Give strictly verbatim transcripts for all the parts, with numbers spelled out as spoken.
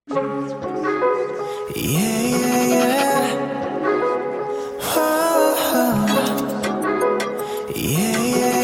Yeah, yeah, yeah. Oh, yeah, yeah,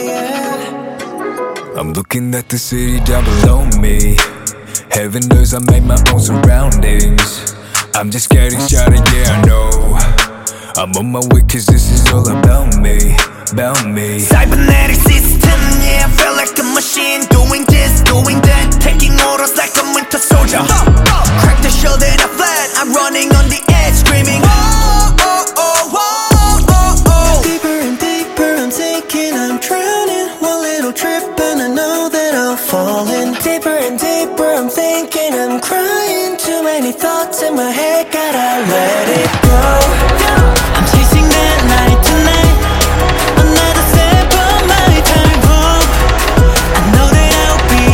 yeah. I'm looking at the city down below me. Heaven knows I make my own surroundings. I'm just getting started, yeah, I know. I'm on my way cause this is all about me, about me. Cybernetic system, yeah, I feel like a machine. Doing this, doing that, taking orders like a winter soldier. oh, oh. Crack the shell that I fled, I'm running on the edge, screaming oh, oh, oh, oh, oh, oh. Deeper and deeper I'm sinking, I'm drowning. One little trip and I know that I'll fall in. Deeper and deeper I'm thinking, I'm crying. Too many thoughts in my head, gotta let it go. I'm chasing that night tonight. Another step on my tightrope. I know that I'll be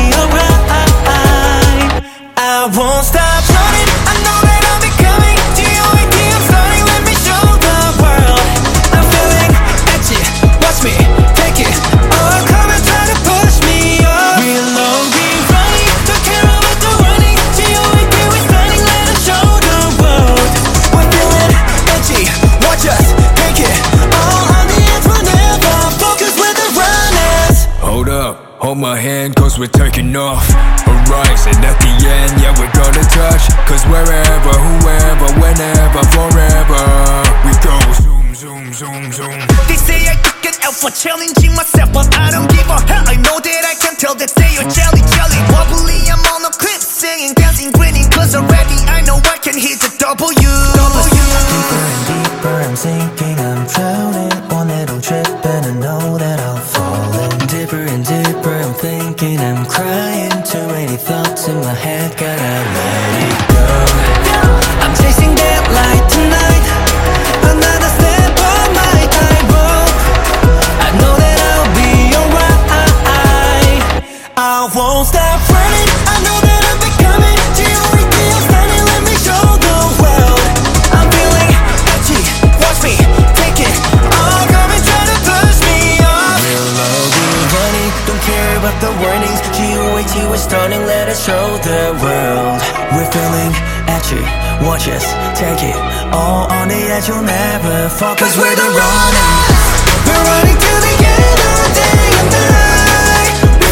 alright. I won't stop running. I know that I'll be coming. G O A T, I'm starting, let me show the world. I'm feeling edgy, watch me take it. Oh, come and try to push me up. We'll all be running, don't care about the running. G O A T, we're starting, let us show the world. We're feeling edgy, watch us take it. All on the edge, we'll never focus with the runners. Hold up, hold my hand cause we're taking off. Horizon at the end, yeah we're gonna touch. Cause wherever, whoever, whenever, forever we go zoom, zoom, zoom, zoom. They say I could get out for challenging myself, but I don't give a hell. I know that I can tell that they are jelly, jelly. Wobbly, I'm on a clip, singing, dancing, grinning. Cause already I know I can hit the W, W. Deeper and deeper I'm sinking, I'm drowning. One little trip and I know that I'll fall in. Deeper and deeper I'm thinking, I'm crying. Too many thoughts in my head, gotta let it go. I'm chasing that light tonight. Another step on my tightrope. I know that I'll be alright. I won't stop running. I know that I'm becoming G O A T, I'm standing, let me show the world. I'm feeling edgy, watch me take it. Oh, come and try to push me off. We'll all be running, don't care about the warnings. G O A T, we're starting, let us show the world. We're feeling edgy, watch us take it. All on the edge, you'll never fall. Cause we're the runners. We're running to the end of the day and night. We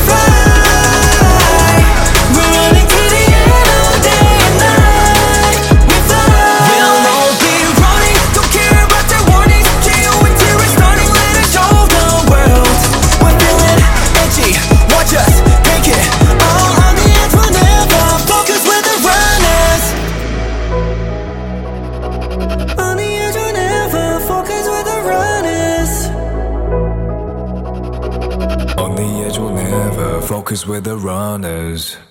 fly. We're running to the end of the day and night. We fly. We'll all be running, don't care about their warnings. G O A T, we're starting, let us show the world. We're feeling edgy, watch us take it. All on the edge, we'll never focus with the runners. On the edge, we'll never focus with the runners. On the edge we'll never focus with the runners.